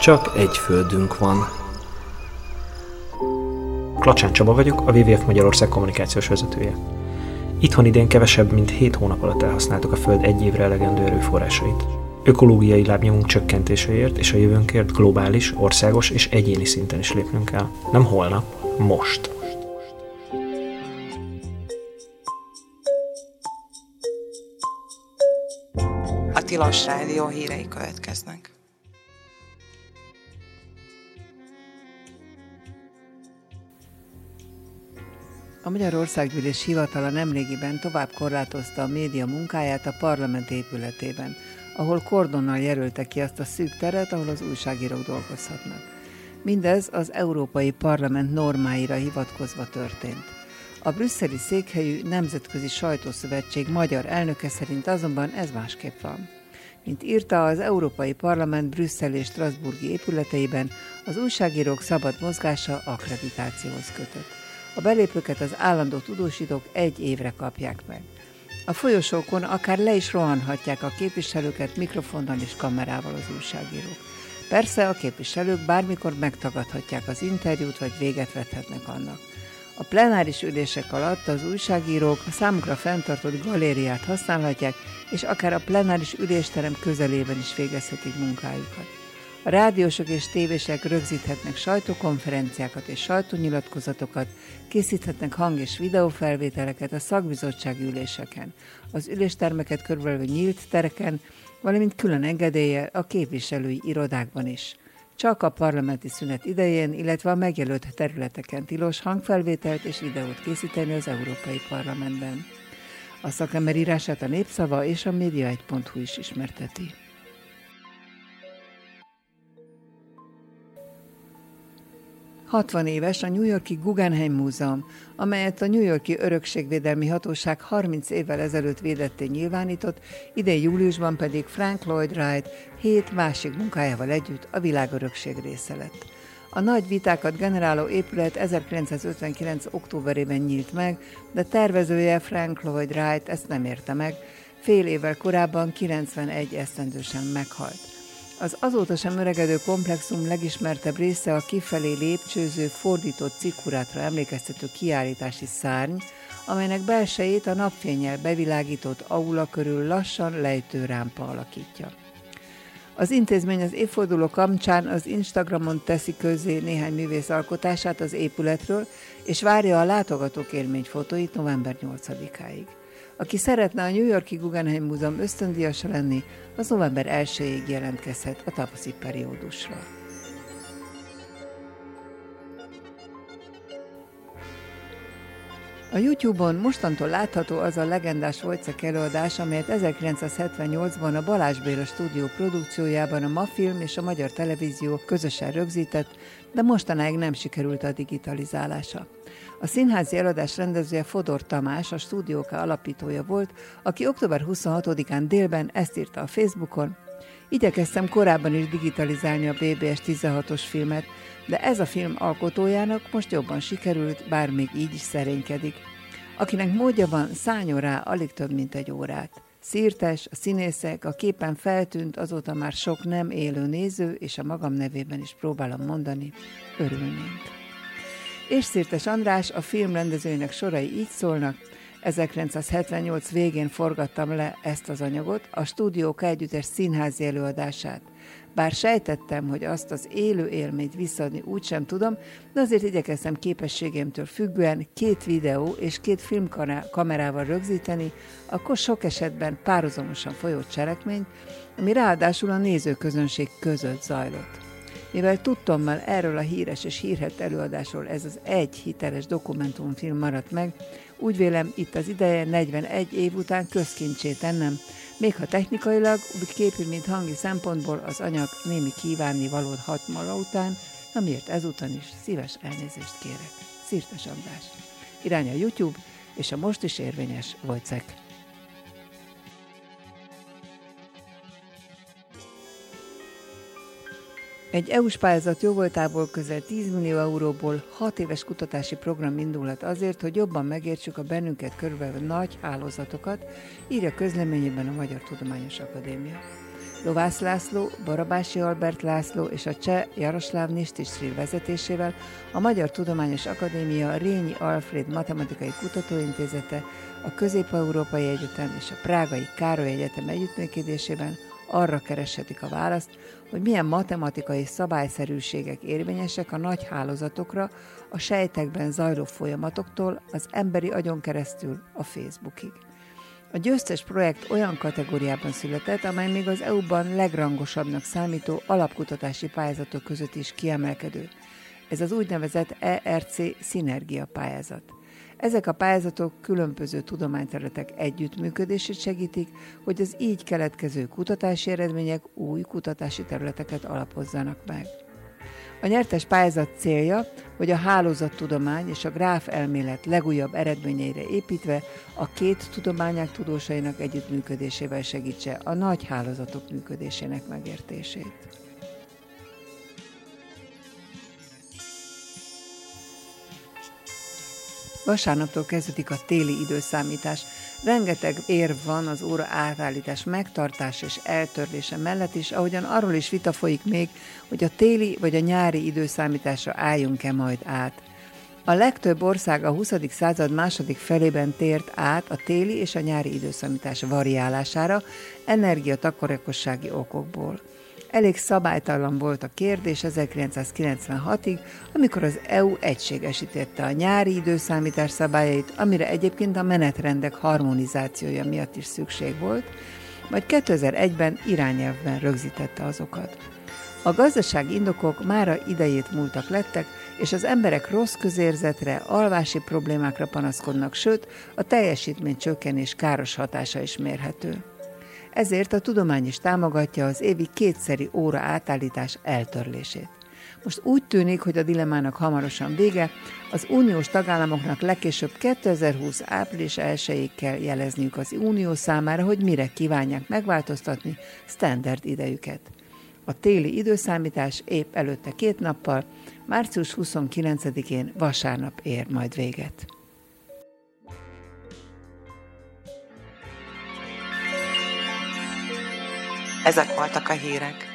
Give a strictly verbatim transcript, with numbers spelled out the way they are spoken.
Csak egy földünk van. Klacsán Csaba vagyok, a dupla vé vé ef Magyarország kommunikációs vezetője. Itthon idén kevesebb, mint hét hónap alatt elhasználtuk a Föld egy évre elegendő erőforrásait. Ökológiai lábnyomunk csökkentéséért és a jövőnkért globális, országos és egyéni szinten is lépnünk kell. Nem holnap, most. A Tilos Rádió hírei következnek. A Magyar Országgyűlés hivatala nemrégiben tovább korlátozta a média munkáját a parlament épületében, ahol kordonnal jelölte ki azt a szűk teret, ahol az újságírók dolgozhatnak. Mindez az Európai Parlament normáira hivatkozva történt. A brüsszeli székhelyű Nemzetközi Sajtószövetség magyar elnöke szerint azonban ez másképp van. Mint írta, az Európai Parlament brüsszeli és strasbourgi épületeiben az újságírók szabad mozgása akkreditációhoz kötött. A belépőket az állandó tudósítók egy évre kapják meg. A folyosókon akár le is rohanhatják a képviselőket mikrofonnal és kamerával az újságírók. Persze a képviselők bármikor megtagadhatják az interjút, vagy véget vethetnek annak. A plenáris ülések alatt az újságírók a számukra fenntartott galériát használhatják, és akár a plenáris ülésterem közelében is végezhetik munkájukat. A rádiósok és tévések rögzíthetnek sajtókonferenciákat és sajtónyilatkozatokat, készíthetnek hang- és videófelvételeket a szakbizottsági üléseken, az üléstermeket körülbelül nyílt tereken, valamint külön engedéllyel a képviselői irodákban is. Csak a parlamenti szünet idején, illetve a megjelölt területeken tilos hangfelvételt és videót készíteni az Európai Parlamentben. A szakember írását a Népszava és a média egy pont hu is ismerteti. hatvan éves a New York-i Guggenheim Múzeum, amelyet a New York-i Örökségvédelmi Hatóság harminc évvel ezelőtt védetté nyilvánított, idén júliusban pedig Frank Lloyd Wright hét másik munkájával együtt a világörökség része lett. A nagy vitákat generáló épület ezerkilencszázötvenkilenc. októberében nyílt meg, de tervezője Frank Lloyd Wright ezt nem érte meg, fél évvel korábban kilencvenegy esztendősen meghalt. Az azóta sem öregedő komplexum legismertebb része a kifelé lépcsőző, fordított cikkurátra emlékeztető kiállítási szárny, amelynek belsejét a napfénnyel bevilágított aula körül lassan lejtő rámpa alakítja. Az intézmény az évforduló kapcsán az Instagramon teszi közzé néhány művész alkotását az épületről, és várja a látogatók élményfotóit november nyolcadikáig. Aki szeretne a New York-i Guggenheim Múzeum ösztöndíjasa lenni, az november elsejéig jelentkezhet a tavaszi periódusra. A YouTube-on mostantól látható az a legendás Wojciech előadás, amelyet ezerkilencszázhetvennyolcban a Balázs Béla stúdió produkciójában a Mafilm és a Magyar Televízió közösen rögzített, de mostanáig nem sikerült a digitalizálása. A színházi előadás rendezője Fodor Tamás, a stúdiók alapítója volt, aki október huszonhatodikán délben ezt írta a Facebookon: igyekeztem korábban is digitalizálni a bé bé es tizenhatos filmet, de ez a film alkotójának most jobban sikerült, bár még így is szerénykedik. Akinek módja van, szálljon rá alig több mint egy órát. Szirtes, a színészek, a képen feltűnt, azóta már sok nem élő néző, és a magam nevében is próbálom mondani, örülnénk. És Szirtes András, a film rendezőjének sorai így szólnak: ezerkilencszázhetvennyolc végén forgattam le ezt az anyagot, a Stúdiók együttes színházi előadását. Bár sejtettem, hogy azt az élő élményt visszaadni úgysem tudom, de azért igyekeztem képességemtől függően két videó és két filmkamerával rögzíteni, akkor sok esetben párhuzamosan folyó cselekményt, ami ráadásul a nézőközönség között zajlott. Mivel tudtommal erről a híres és hírhedt előadásról ez az egy hiteles dokumentumfilm maradt meg, úgy vélem, itt az ideje negyvenegy év után közkincsé tennem, még ha technikailag, úgy képi, mint hangi szempontból az anyag némi kívánni valód hat maga után, amiért ezúton is szíves elnézést kérek. Szirtes András. Irány a YouTube és a most is érvényes Wojciech. Egy é u-s pályázat jóvoltából közel tíz millió euróból hat éves kutatási program indulhat azért, hogy jobban megértsük a bennünket körülvevő nagy hálózatokat, írja közleményében a Magyar Tudományos Akadémia. Lovász László, Barabási Albert László és a cseh Jaroszláv Nisztisril vezetésével a Magyar Tudományos Akadémia Rényi Alfréd Matematikai Kutatóintézete, a Közép-Európai Egyetem és a Prágai Károly Egyetem együttműködésében arra kereshetik a választ, hogy milyen matematikai szabályszerűségek érvényesek a nagy hálózatokra, a sejtekben zajló folyamatoktól az emberi agyon keresztül a Facebookig. A győztes projekt olyan kategóriában született, amely még az é u-ban legrangosabbnak számító alapkutatási pályázatok között is kiemelkedő. Ez az úgynevezett E R C Szinergia pályázat. Ezek a pályázatok különböző tudományterületek együttműködését segítik, hogy az így keletkező kutatási eredmények új kutatási területeket alapozzanak meg. A nyertes pályázat célja, hogy a hálózattudomány és a gráf elmélet legújabb eredményeire építve a két tudományág tudósainak együttműködésével segítse a nagy hálózatok működésének megértését. Vasárnaptól kezdődik a téli időszámítás. Rengeteg érv van az óra átállítás megtartása és eltörlése mellett is, ahogyan arról is vita folyik még, hogy a téli vagy a nyári időszámításra álljunk-e majd át. A legtöbb ország a huszadik század második felében tért át a téli és a nyári időszámítás variálására energiatakarékossági okokból. Elég szabálytalan volt a kérdés ezerkilencszázkilencvenhatig, amikor az é u egységesítette a nyári időszámítás szabályait, amire egyébként a menetrendek harmonizációja miatt is szükség volt, majd kétezer-egyben irányelvben rögzítette azokat. A gazdasági indokok mára idejét múltak lettek, és az emberek rossz közérzetre, alvási problémákra panaszkodnak, sőt, a teljesítmény csökkenés káros hatása is mérhető. Ezért a tudomány is támogatja az évi kétszeri óra átállítás eltörlését. Most úgy tűnik, hogy a dilemmának hamarosan vége, az uniós tagállamoknak legkésőbb kétezer-húsz április elsejéig kell jelezniük az unió számára, hogy mire kívánják megváltoztatni standard idejüket. A téli időszámítás épp előtte két nappal, március huszonkilencedikén vasárnap ér majd véget. Ezek voltak a hírek.